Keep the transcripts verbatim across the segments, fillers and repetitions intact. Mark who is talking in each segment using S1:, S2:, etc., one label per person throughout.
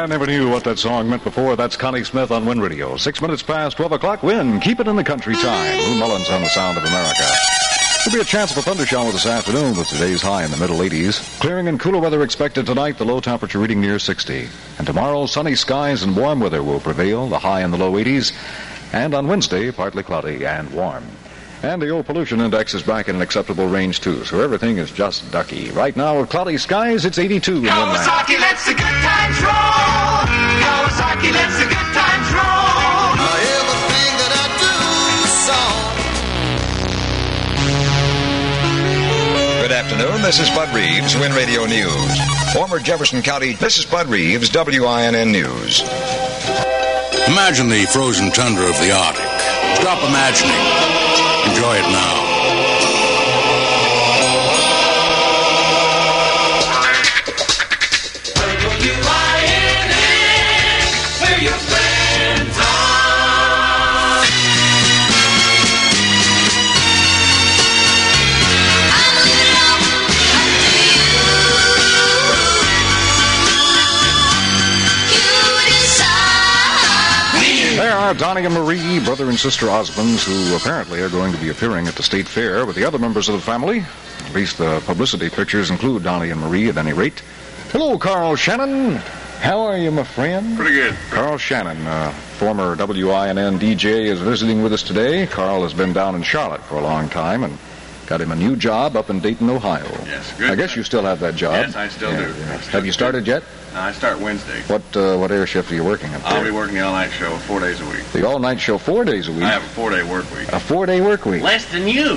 S1: I never knew what that song meant before. That's Connie Smith on Wind Radio. Six minutes past twelve o'clock. Wind, keep it in the country time. Lou Mullins on the Sound of America. There'll be a chance of a thunder shower this afternoon with today's high in the middle eighties. Clearing and cooler weather expected tonight, the low temperature reading near sixty. And tomorrow, sunny skies and warm weather will prevail, the high in the low eighties. And on Wednesday, partly cloudy and warm. And the old pollution index is back in an acceptable range, too, so everything is just ducky. Right now, with cloudy skies, it's eighty-two in Winland.
S2: Kawasaki lets the good times roll. Kawasaki lets the good times roll. Everything that I do, so.
S3: Good afternoon, this is Bud Reeves, Wind Radio News. Former Jefferson County, this is Bud Reeves, W I N N News.
S4: Imagine the frozen tundra of the Arctic. Stop imagining. Enjoy it now.
S2: W I N N, where your friends are. I look up to you. You decide.
S1: There are Donnie and Marie, brother and sister Osmonds, who apparently are going to be appearing at the State Fair with the other members of the family. At least the publicity pictures include Donnie and Marie at any rate. Hello, Carl Shannon. How are you, my friend?
S5: Pretty good.
S1: Carl Shannon, uh, former W I N N D J, is visiting with us today. Carl has been down in Charlotte for a long time and got him a new job up in Dayton, Ohio.
S5: Yes, good.
S1: I guess you still have that job.
S5: Yes, I still
S1: Yeah,
S5: do.
S1: yeah.
S5: I still
S1: Have you started yet?
S5: No, I start Wednesday.
S1: What uh, what air shift are you working up there?
S5: I'll be working the all-night show four days a week.
S1: The all-night show four days a week?
S5: I have a four-day work week.
S1: A four-day work week?
S5: Less than you.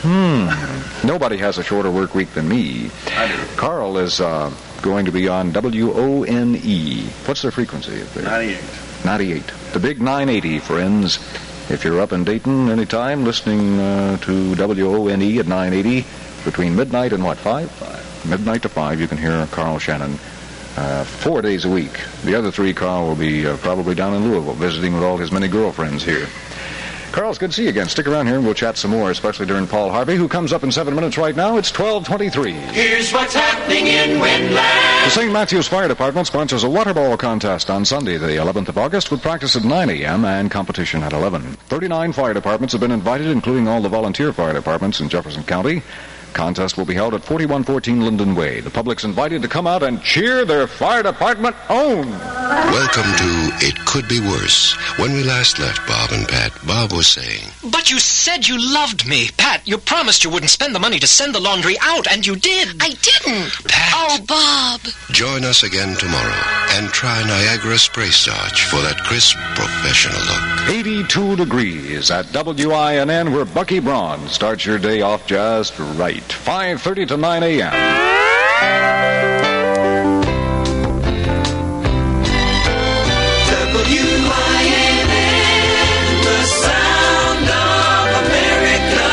S1: Hmm. Nobody has a shorter work week than me.
S5: I do.
S1: Carl is uh, going to be on W O N E. What's their frequency up there?
S5: ninety-eight.
S1: ninety-eight. The big nine eighty, friends. If you're up in Dayton anytime listening uh, to W O N E at nine eighty, between midnight and what, five?
S5: Five.
S1: Midnight to five, you can hear Carl Shannon uh, four days a week. The other three, Carl will be uh, probably down in Louisville visiting with all his many girlfriends here. Carl, it's good to see you again. Stick around here and we'll chat some more, especially during Paul Harvey, who comes up in seven minutes right now. It's twelve twenty-three.
S2: Here's what's happening in Winland.
S1: The Saint Matthews Fire Department sponsors a water ball contest on Sunday, the eleventh of August, with practice at nine a.m. and competition at eleven. thirty-nine fire departments have been invited, including all the volunteer fire departments in Jefferson County. Contest will be held at forty-one fourteen Linden Way. The public's invited to come out and cheer their fire department on.
S6: Welcome to It Could Be Worse. When we last left Bob and Pat, Bob was saying,
S7: But you said you loved me. Pat, you promised you wouldn't spend the money to send the laundry out, and you did.
S8: I didn't.
S7: Pat.
S8: Oh, Bob.
S6: join us again tomorrow and try Niagara Spray Starch for that crisp, professional look.
S1: eighty-two degrees at W I N N, where Bucky Braun starts your day off just right. five thirty to nine a.m.
S2: W I N N, the sound of America.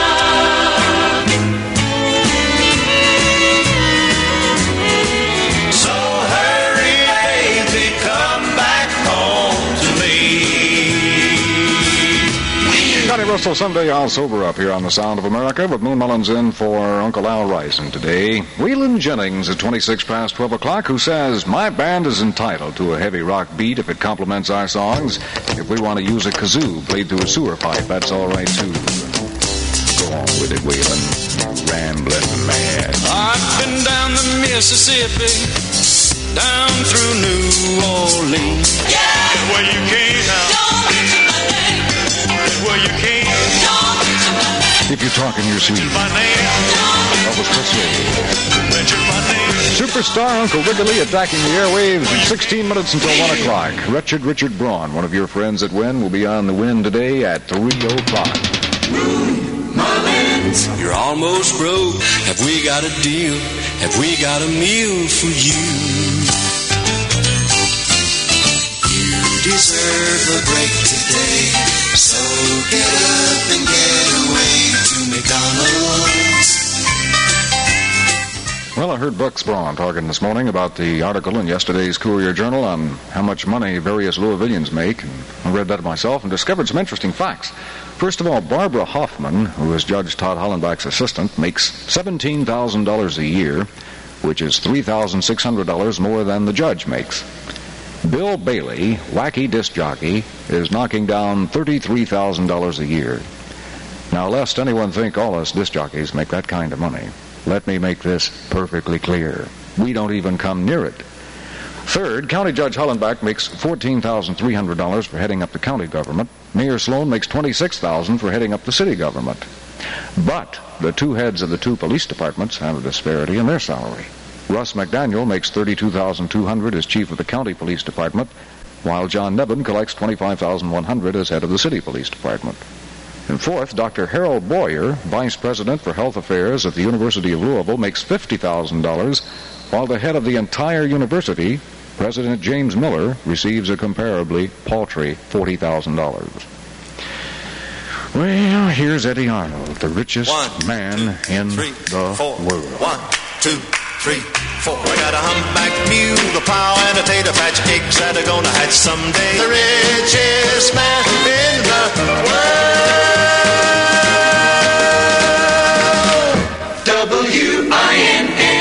S2: So hurry, baby, come back home to me.
S1: Johnny Russell, someday I'll sober up here on the Sound of America, with Moon Mullins in for Uncle Al Rison today. Waylon Jennings at twenty-six past twelve o'clock, who says, my band is entitled to a heavy rock beat if it complements our songs. If we want to use a kazoo played through a sewer pipe, that's all right, too. Go on with it, Waylon. Rambling mad.
S9: I've been down the Mississippi, down through New Orleans.
S2: Yeah!
S9: Where you came now.
S2: Don't mention my name.
S9: Where you came.
S2: Don't mention my name.
S1: If you're talking, you're sweet.
S9: My name.
S1: Elvis Presley.
S9: Mention my name.
S1: Superstar Uncle Wiggily attacking the airwaves in sixteen minutes until one o'clock. Wretched Richard Braun, one of your friends at Wynn, will be on the Wynn today at three o'clock.
S2: Mullins.
S9: You're almost broke. Have we got a deal? Have we got a meal for you?
S2: You deserve a break today, so get up and get away to McDonald's.
S1: Well, I heard Bucks Braun talking this morning about the article in yesterday's Courier Journal on how much money various Louisvillians make. And I read that myself and discovered some interesting facts. First of all, Barbara Hoffman, who is Judge Todd Hollenbach's assistant, makes seventeen thousand dollars a year, which is three thousand six hundred dollars more than the judge makes. Bill Bailey, wacky disc jockey, is knocking down thirty-three thousand dollars a year. Now, lest anyone think all us disc jockeys make that kind of money, let me make this perfectly clear. We don't even come near it. Third, County Judge Hollenbach makes fourteen thousand three hundred dollars for heading up the county government. Mayor Sloan makes twenty-six thousand dollars for heading up the city government. But the two heads of the two police departments have a disparity in their salary. Russ McDaniel makes thirty-two thousand two hundred dollars as chief of the county police department, while John Nebben collects twenty-five thousand one hundred dollars as head of the city police department. And fourth, Doctor Harold Boyer, vice president for health affairs at the University of Louisville, makes fifty thousand dollars, while the head of the entire university, President James Miller, receives a comparably paltry forty thousand dollars. Well, here's Eddie Arnold, the richest
S8: One,
S1: man
S8: two,
S1: in
S8: three,
S1: the
S8: four.
S1: world.
S8: One, two, three, four. I got a humpback mule, a plow, and a tater patch eggs that are gonna hatch someday. The richest man in the world. W I N A.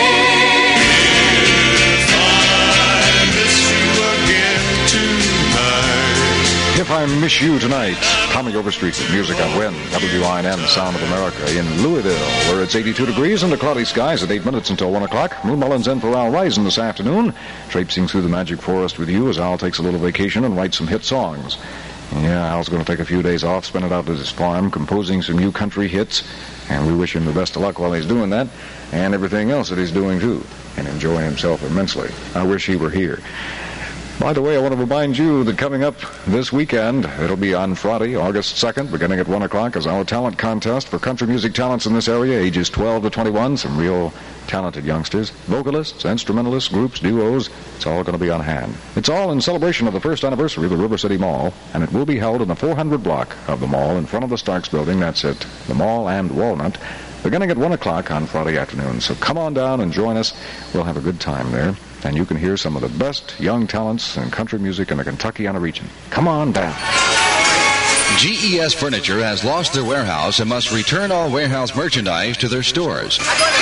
S1: If I Miss You Tonight, Tommy Overstreet with music on Win, W I N N, Sound of America, in Louisville, where it's eighty-two degrees and the cloudy skies at eight minutes until one o'clock. Moon Mullins in for Al Risen this afternoon, traipsing through the magic forest with you as Al takes a little vacation and writes some hit songs. Yeah, Al's going to take a few days off, spend it out at his farm, composing some new country hits, and we wish him the best of luck while he's doing that, and everything else that he's doing, too, and enjoying himself immensely. I wish he were here. By the way, I want to remind you that coming up this weekend, it'll be on Friday, August second, beginning at one o'clock, is our talent contest for country music talents in this area, ages twelve to twenty-one, some real talented youngsters, vocalists, instrumentalists, groups, duos. It's all going to be on hand. It's all in celebration of the first anniversary of the River City Mall, and it will be held in the four hundred block of the mall in front of the Starks building. That's at the Mall and Walnut, beginning at one o'clock on Friday afternoon. So come on down and join us. We'll have a good time there. And you can hear some of the best young talents in country music in the Kentuckiana region. Come on down.
S10: G E S Furniture has lost their warehouse and must return all warehouse merchandise to their stores.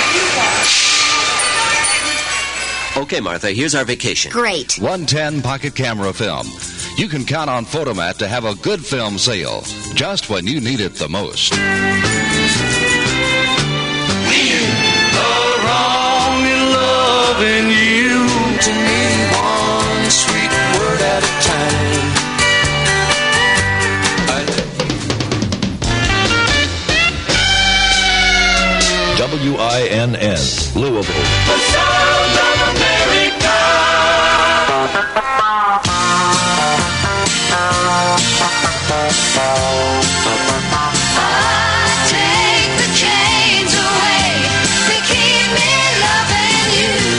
S11: Okay, Martha, here's our vacation.
S12: Great.
S10: one ten pocket camera film. You can count on Photomat to have a good film sale, just when you need it the most.
S9: Wrong in loving you. To me, one sweet word at a time.
S13: W I N N, Louisville.
S2: The sound of America. Take the chains away. They keep me loving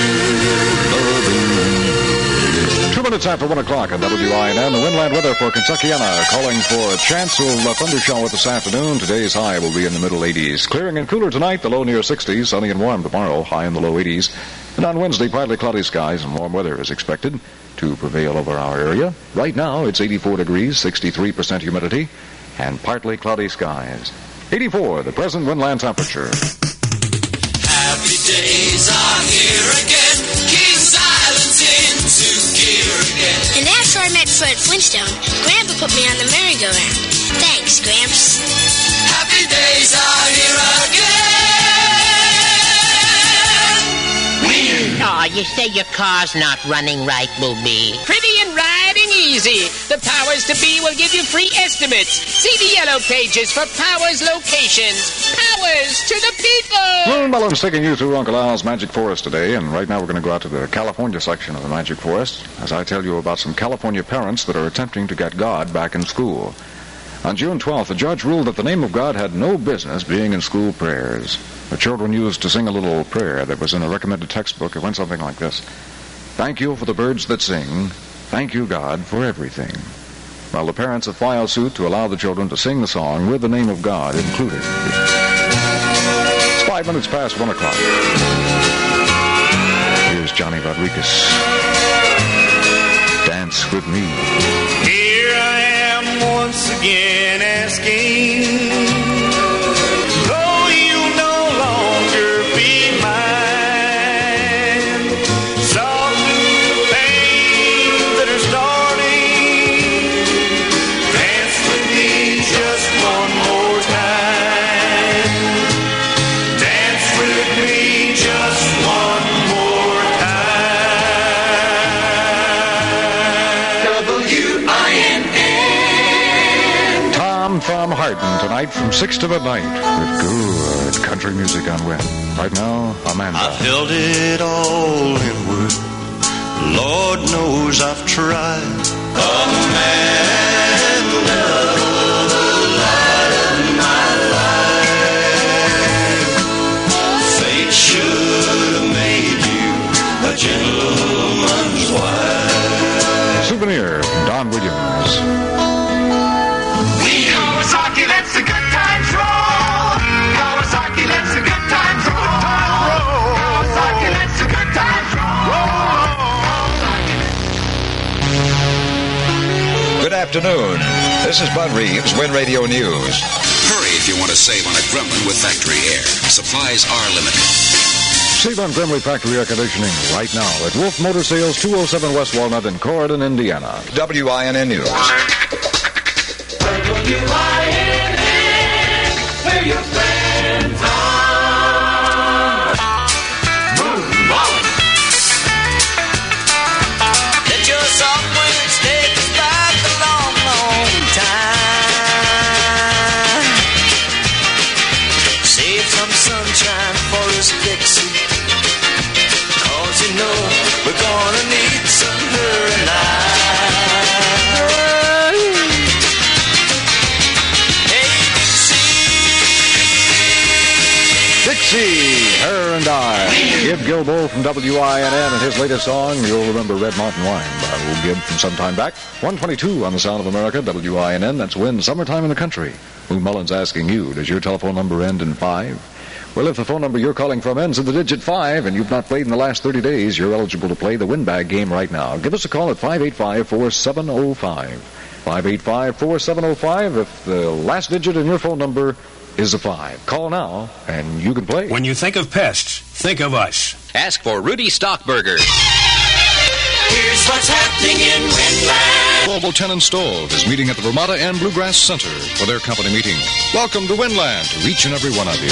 S2: you.
S1: Two minutes after one o'clock on W I N N, the Windland weather for Kentuckiana, calling for a chance of a thunder shower this afternoon. Today's high will be in the middle eighties. Clearing and cooler tonight, the low near sixties. Sunny and warm tomorrow, high in the low eighties. And on Wednesday, partly cloudy skies and warm weather is expected to prevail over our area. Right now, it's eighty-four degrees, sixty-three percent humidity, and partly cloudy skies. eighty-four, the present Windland temperature.
S9: Happy days are here again. King's Island's into gear again.
S12: And after I met Fred Flintstone, Grandpa put me on the merry-go-round. Thanks, Gramps.
S9: Happy days are here again.
S14: Oh, you say your car's not running right, Booby.
S15: Pretty and riding easy. The powers to be will give you free estimates. See the yellow pages for Powers locations. Powers to the people.
S1: Moon Mullins taking you through Uncle Al's Magic Forest today, and right now we're going to go out to the California section of the Magic Forest as I tell you about some California parents that are attempting to get God back in school. On June twelfth, the judge ruled that the name of God had no business being in school prayers. The children used to sing a little prayer that was in a recommended textbook. It went something like this. Thank you for the birds that sing. Thank you, God, for everything. Well, the parents have filed suit to allow the children to sing the song with the name of God included. It's five minutes past one o'clock. Here's Johnny Rodriguez. Dance with me.
S9: Here I am once again asking, though you no longer be mine, soften the pain that has
S1: night from six to midnight with good country music on Win. Right now, Amanda.
S8: I've held it all in word. Lord knows I've tried. Amanda, the light of my life. Fate should have made you a gentleman's wife.
S1: Souvenir from Don Williams.
S2: Kawasaki lets the good times roll. Kawasaki lets the good times roll. Kawasaki lets the good times roll.
S3: Good afternoon. This is Bud Reeves, Win Radio News.
S4: Hurry if you want to save on a Gremlin with factory air. Supplies are limited.
S1: Save on Gremlin Factory Air Conditioning right now at Wolf Motor Sales, two oh seven West Walnut in Corydon, Indiana.
S3: W I N N News.
S2: W I N N, where your friends are. Moon Mullen.
S8: Let your soft winds take us back a long, long time. Save some sunshine for us, Dixie. Cause you know we're gonna need some her and I.
S1: Dixie, Her and I. Gib Gilbo from W I N N and his latest song, You'll Remember Red Mountain Wine, by Old Gib from some time back. one twenty-two on the Sound of America, W I N N. That's Win, Summertime in the Country. Lou Mullins asking you, does your telephone number end in five? Well, if the phone number you're calling from ends in the digit five and you've not played in the last thirty days, you're eligible to play the Win Bag game right now. Give us a call at five eight five, four seven oh five. five eight five, four seven oh five if the last digit in your phone number is a five. Call now, and you can play.
S16: When you think of pests, think of us.
S7: Ask for Rudy Stockburger.
S2: Here's what's happening in Winland.
S1: Volvo Tenant Stove is meeting at the Ramada and Bluegrass Center for their company meeting. Welcome to Winland to each and every one of you.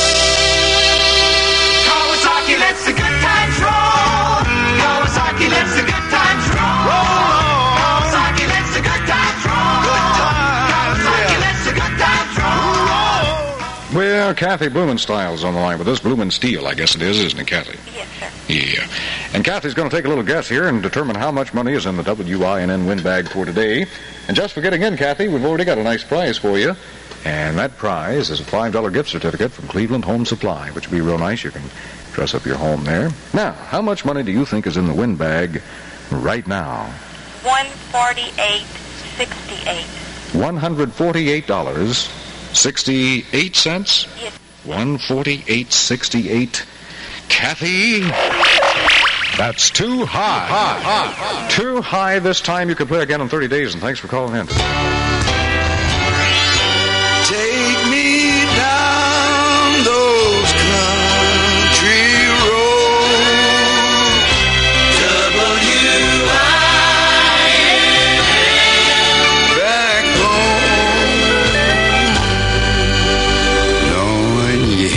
S2: Kawasaki lets the good times roll. Kawasaki lets the good times roll. Kawasaki lets the good times roll. Kawasaki lets the good times roll.
S1: Well, Kathy Blumenstile's on the line with us. Blumensteel, I guess it is, isn't it, Kathy?
S17: Yes, sir.
S1: Yeah. And Kathy's going to take a little guess here and determine how much money is in the W I N N Win Bag for today. And just for getting in, Kathy, we've already got a nice prize for you. And that prize is a five dollar gift certificate from Cleveland Home Supply, which would be real nice. You can dress up your home there. Now, how much money do you think is in the Win Bag right now?
S17: one forty-eight sixty-eight.
S1: one hundred forty-eight dollars and sixty-eight cents?
S17: Yes.
S1: one forty-eight sixty-eight. Kathy, that's too high. high, high, high. Too high this time. You can play again in thirty days, and thanks for calling in.
S8: Take me down those country roads. W I N N back home. Knowing you.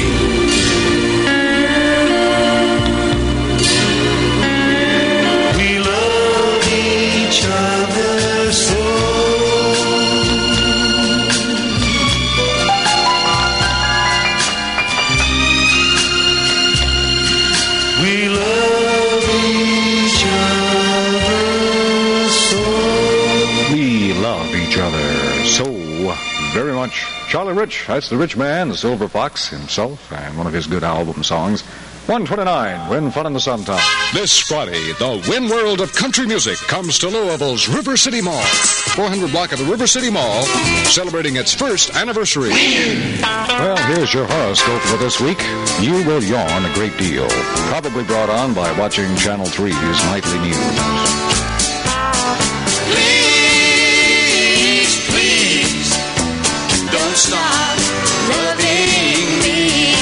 S8: We love each other so. We love each other so.
S1: We love each other so very much. Charlie Rich, that's the rich man, the Silver Fox himself, and one of his good album songs. one twenty-nine, Win Fun in the Sun-Time. This Friday, the Win World of Country Music comes to Louisville's River City Mall. four hundred block of the River City Mall, celebrating its first anniversary. Well, here's your horoscope for this week. You will yawn a great deal. Probably brought on by watching Channel three's Nightly News.
S8: Please, please, don't stop loving me.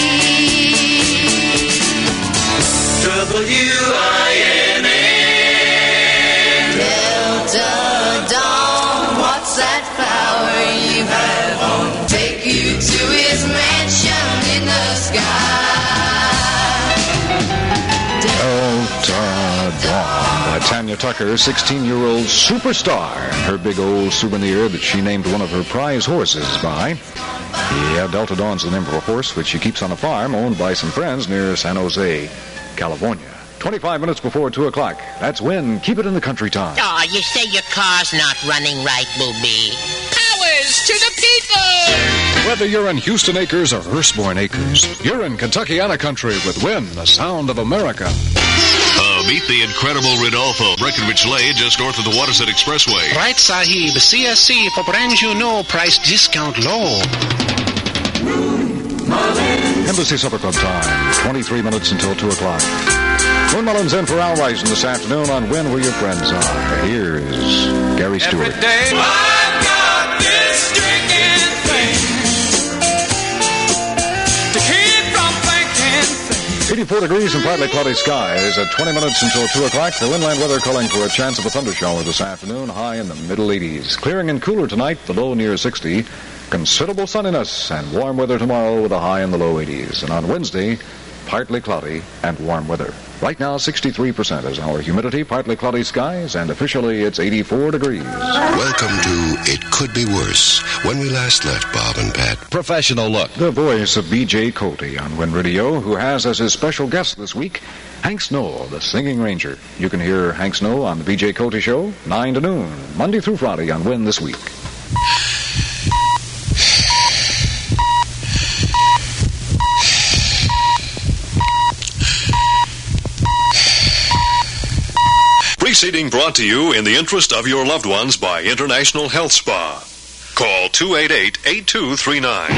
S8: W I N N
S2: Delta Dawn, what's that flower you have on? Take you to his mansion in the sky.
S1: Delta Dawn by Tanya Tucker, sixteen-year-old superstar, and her big old souvenir that she named one of her prize horses by. Yeah, Delta Dawn's the name of a horse which she keeps on a farm owned by some friends near San Jose, California. twenty-five minutes before two o'clock. That's when. Keep it in the country time.
S14: Oh, you say your car's not running right, Booby.
S15: Powers to the people!
S1: Whether you're in Houston Acres or Hurstbourne Acres, you're in Kentuckiana country with Win, the sound of America.
S18: Uh, meet the incredible Rodolfo, Breckenridge Lane, just north of the Waterset Expressway.
S19: Right, Sahib. C S C for brand you know, price discount low.
S1: Embassy Supper Club time. twenty-three minutes until two o'clock. Lynn Mullins in for Al Rising this afternoon on Win Where Your Friends Are. Here's Gary Stewart.
S2: Every day I've got this drinking thing to keep from thinking.
S1: eighty-four degrees and partly cloudy skies at twenty minutes until two o'clock. The Winland weather calling for a chance of a thunder shower this afternoon, high in the middle eighties. Clearing and cooler tonight, the low near sixty. Considerable sunniness and warm weather tomorrow with a high in the low eighties. And on Wednesday, partly cloudy and warm weather. Right now, sixty-three percent is our humidity, partly cloudy skies, and officially it's eighty-four degrees.
S6: Welcome to It Could Be Worse. When we last left Bob and Pat.
S10: Professional look.
S1: The voice of B J Cote on Win Radio, who has as his special guest this week, Hank Snow, the Singing Ranger. You can hear Hank Snow on the B J Cote Show, nine to noon, Monday through Friday on Win This Week.
S18: Preceding brought to you in the interest of your loved ones by International Health Spa. Call two eight eight, eight two three nine.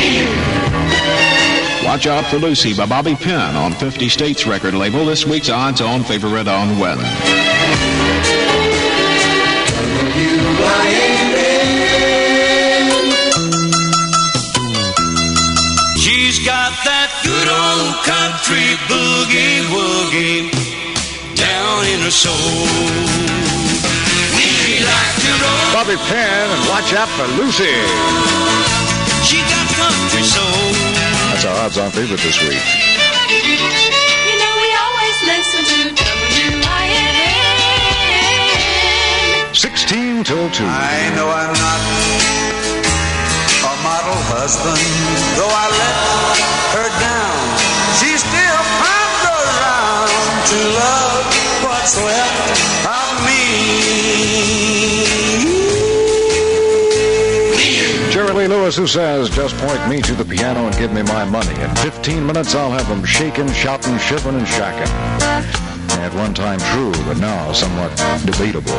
S20: Watch Out for Lucy by Bobby Penn on fifty States record label. This week's odds-on favorite on Win.
S2: She's got that good old country boogie woogie down in her soul. We like to roll.
S1: Bobby Penn and Watch Out for Lucy.
S2: She got country soul.
S1: That's our odds-on favorite this week.
S2: You know we always listen to W I N N.
S1: sixteen till two.
S21: I know I'm not a model husband, though I let her down. She still comes around to love what's left of me.
S1: Jerry Lee Lewis, who says, just point me to the piano and give me my money. In fifteen minutes, I'll have them shaking, shouting, shivering, and shacking. At one time true, but now somewhat debatable.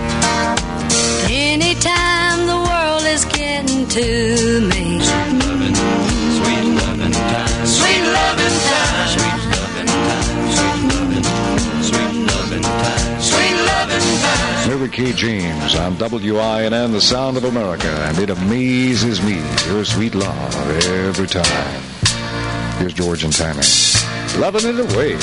S22: Anytime the world is getting to me.
S2: Sweet loving, sweet loving time. Sweet loving time. Sweet loving time. Sweet loving, sweet loving time. Sweet loving time.
S1: Mary Kay James on W I N N, the sound of America, and it amazes me, your sweet love, every time. Here's George and Tammy, loving it away.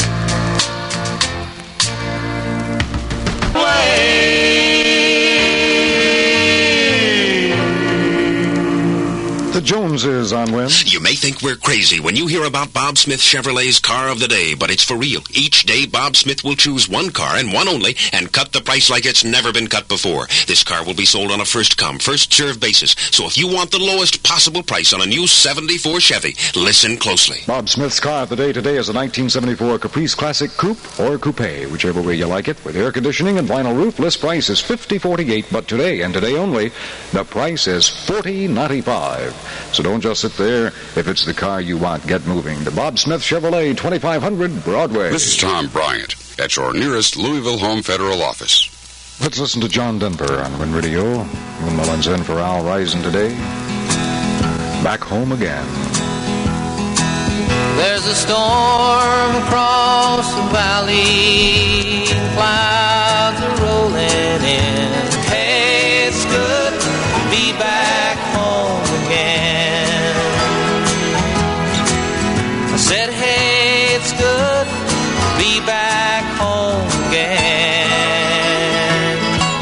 S1: The Joneses on Win.
S23: You may think we're crazy when you hear about Bob Smith Chevrolet's car of the day, but it's for real. Each day, Bob Smith will choose one car and one only and cut the price like it's never been cut before. This car will be sold on a first-come, first-served basis. So if you want the lowest possible price on a new seventy-four Chevy, listen closely.
S1: Bob Smith's car of the day today is a nineteen seventy-four Caprice Classic Coupe or Coupe, whichever way you like it, with air conditioning and vinyl roof. List price is fifty forty-eight, but today and today only, the price is forty ninety-five. So don't just sit there. If it's the car you want, get moving. The Bob Smith Chevrolet, twenty-five hundred Broadway.
S24: This is Tom Bryant at your nearest Louisville Home Federal Office.
S1: Let's listen to John Denver on Win Radio. Moon Mullins in for Al Rising today. Back home again.
S9: There's a storm across the valley. Clouds are rolling in. Hey, it's good to be back home again. I said, hey, it's good to be back home again.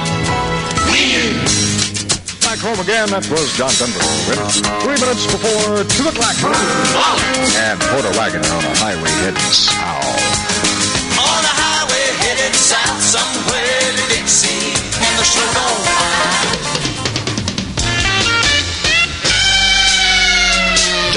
S1: Back home again, that was John Denver. Three minutes before two o'clock. And Porter Wagoner on a highway heading south.
S2: On a highway headed south somewhere to Dixie, and the show don't mind.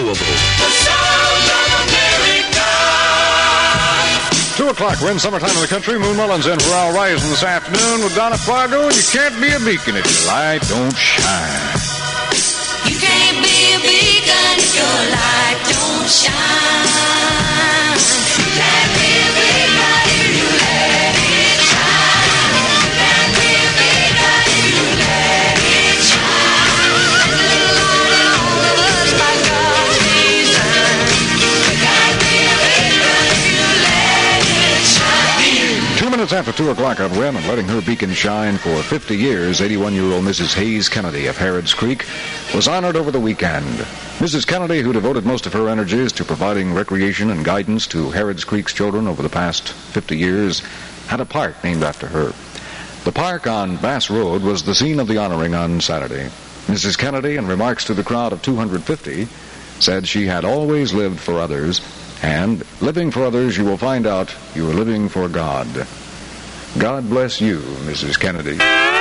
S24: Louisville.
S2: The sound of America.
S1: Two o'clock, we're in summertime in the country. Moon Mullins in for our Rising this afternoon with Donna Fargo. And you can't be a beacon if your light don't shine.
S22: You can't be a beacon if your light don't shine. You can't be a beacon if you let it shine. You can't be a beacon if you let it shine. All of us by God's design. You can't be a beacon if you let it shine.
S1: Two minutes after two o'clock on Win, and letting her beacon shine for fifty years, eighty-one-year-old Missus Hayes Kennedy of Harrods Creek was honored over the weekend. Missus Kennedy, who devoted most of her energies to providing recreation and guidance to Harrods Creek's children over the past fifty years, had a park named after her. The park on Bass Road was the scene of the honoring on Saturday. Missus Kennedy, in remarks to the crowd of two hundred fifty, said she had always lived for others, and living for others, you will find out you are living for God. God bless you, Missus Kennedy.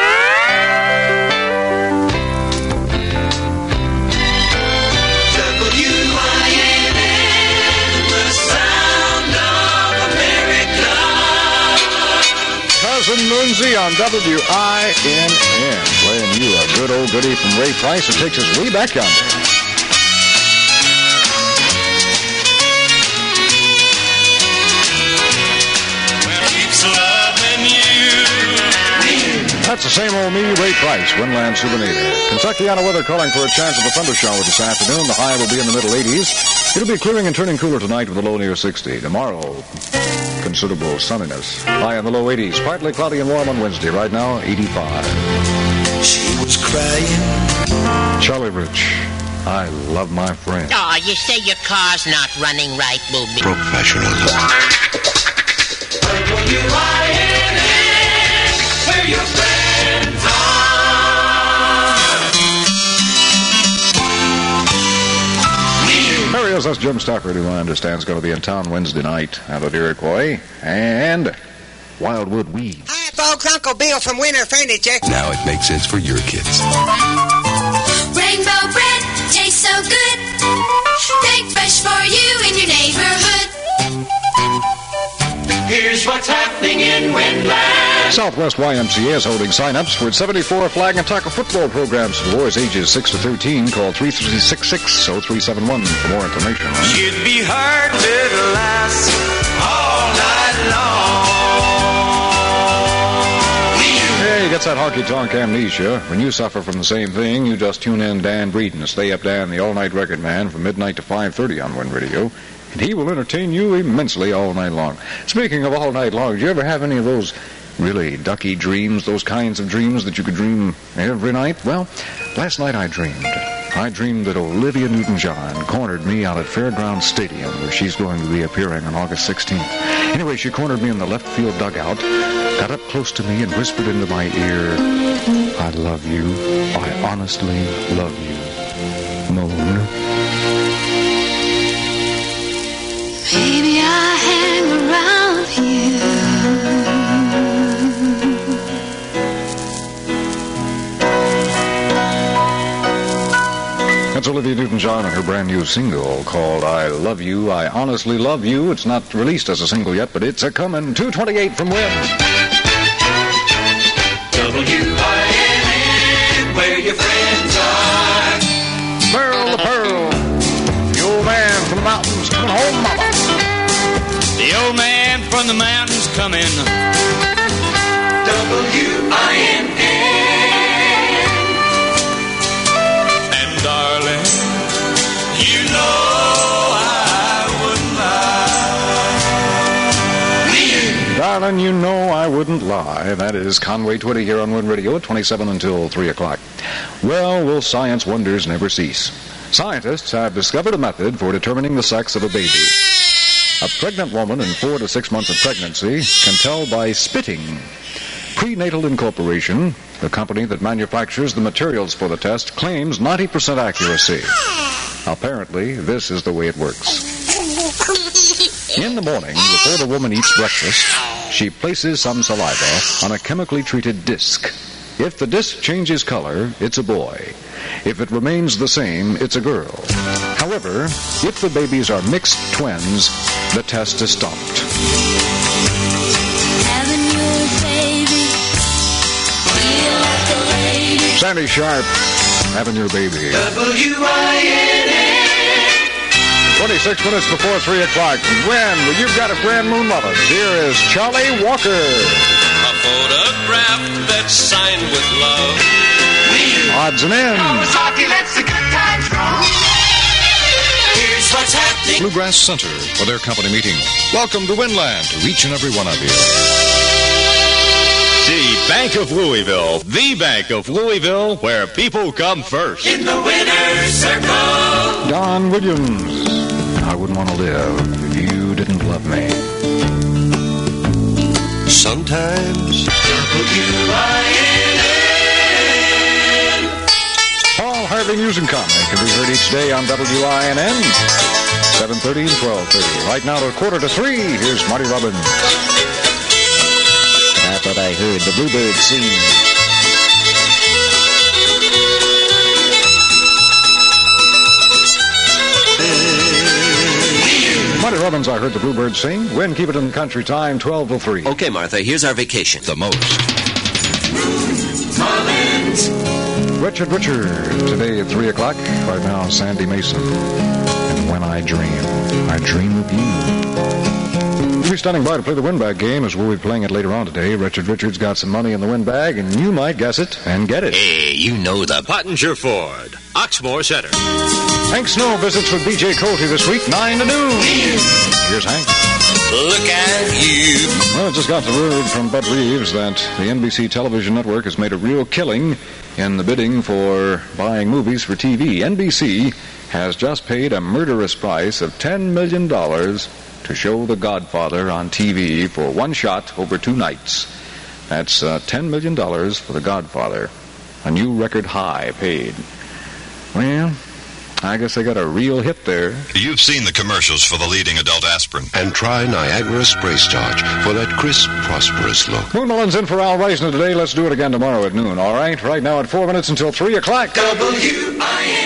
S1: Cousin Lindsay on W I N N, playing you a good old goodie from Ray Price. It takes us way back yonder. That's the same old me, Ray Price, Winland Souvenir. Kentuckiana weather calling for a chance of a thunder shower this afternoon. The high will be in the middle eighties. It'll be clearing and turning cooler tonight with a low near sixty. Tomorrow, considerable sunniness. High in the low eighties. Partly cloudy and warm on Wednesday. Right now, eighty-five.
S2: She was crying.
S1: Charlie Rich, I love my friend.
S14: Oh, you say your car's not running right, booby.
S6: Professional.
S2: W I N N, where your friends are.
S1: There he is. That's Jim Stafford, who I understand is going to be in town Wednesday night out of Iroquois. And Wildwood Weeds.
S5: Hi, folks. Uncle Bill from Winter Furniture.
S24: Now it makes sense for your kids.
S22: Rainbow bread tastes so good. Baked fresh for you in your neighborhood.
S2: Here's what's happening in Windland.
S1: Southwest Y M C A is holding sign-ups for its seventy-four flag and tackle football programs for boys ages six to thirteen. Call three three six six, oh three seven one for more information.
S2: You'd be hurt, little lass, all night long.
S1: Hey, he gets that honky-tonk amnesia. When you suffer from the same thing, you just tune in Dan Breeden to Stay Up Dan, the all-night record man, from midnight to five thirty on Wind Radio. And he will entertain you immensely all night long. Speaking of all night long, did you ever have any of those really ducky dreams, those kinds of dreams that you could dream every night? Well, last night I dreamed. I dreamed that Olivia Newton-John cornered me out at Fairgrounds Stadium, where she's going to be appearing on August sixteenth. Anyway, she cornered me in the left field dugout, got up close to me and whispered into my ear, I love you. I honestly love you. Moon.
S22: Baby, I hang around you.
S1: That's Olivia Newton-John and her brand new single called I Love You, I Honestly Love You. It's not released as a single yet, but it's a coming. two twenty-eight from Win.
S2: W I N N, where your friends are.
S1: Pearl the Pearl, the old man from the mountains coming home, mama.
S11: The old man from the mountains coming.
S2: W I N N.
S11: And darling, you know I wouldn't lie.
S1: Darling, you know I wouldn't lie. That is Conway Twitty here on Wind Radio at twenty-seven until three o'clock. Well, will science wonders never cease? Scientists have discovered a method for determining the sex of a baby. A pregnant woman in four to six months of pregnancy can tell by spitting. Prenatal Incorporation, the company that manufactures the materials for the test, claims ninety percent accuracy. Apparently, this is the way it works. In the morning, before the woman eats breakfast, she places some saliva on a chemically treated disc. If the disc changes color, it's a boy. If it remains the same, it's a girl. However, However, if the babies are mixed twins, the test is stopped.
S22: Having your baby, feel like a lady.
S1: Sandy Sharp, having your baby.
S22: W I N N.
S1: twenty-six minutes before three o'clock. Gwen, well, you've got a grand moon lovers. Here is Charlie Walker.
S3: A photograph that's signed with love.
S1: Odds and ends.
S2: Kawasaki lets the good times roll. Here's what's happening.
S1: Bluegrass Center for their company meeting. Welcome to Winland to each and every one of you.
S11: See Bank of Louisville, the Bank of Louisville, where people come first.
S2: In the winner's circle.
S1: Don Williams. I wouldn't want to live if you didn't love me.
S6: Sometimes
S2: W I N N.
S1: Paul Harvey News and Comment can be heard each day on W I N N, seven thirty and twelve thirty. Right now to a quarter to three, here's Marty Robbins.
S4: I thought I heard the bluebird sing.
S1: Marty Robbins, I heard the bluebird sing. When keep it in the country time, twelve to three.
S12: Okay, Martha, here's our vacation.
S10: The most.
S2: Mullins.
S1: Richard Richard, today at three o'clock. Right now, Sandy Mason. And When I Dream, I Dream of You. We'll be standing by to play the windbag game, as we'll be playing it later on today. Richard Richard's got some money in the windbag, and you might guess it and get it.
S11: Hey, you know the Pottinger Ford, Oxmoor Center.
S1: Hank Snow visits with B J Colty this week, nine to noon. Here's Hank.
S11: Look at you.
S1: Well, I just got the word from Bud Reeves that the N B C television network has made a real killing in the bidding for buying movies for T V. N B C has just paid a murderous price of ten million dollars to show The Godfather on T V for one shot over two nights. That's uh, ten million dollars for The Godfather. A new record high paid. Well, I guess they got a real hit there.
S13: You've seen the commercials for the leading adult aspirin.
S6: And try Niagara Spray Starch for that crisp, prosperous look.
S1: Moon Mullins in for Al Reisner today. Let's do it again tomorrow at noon, all right? Right now at four minutes until three o'clock.
S2: W I N N.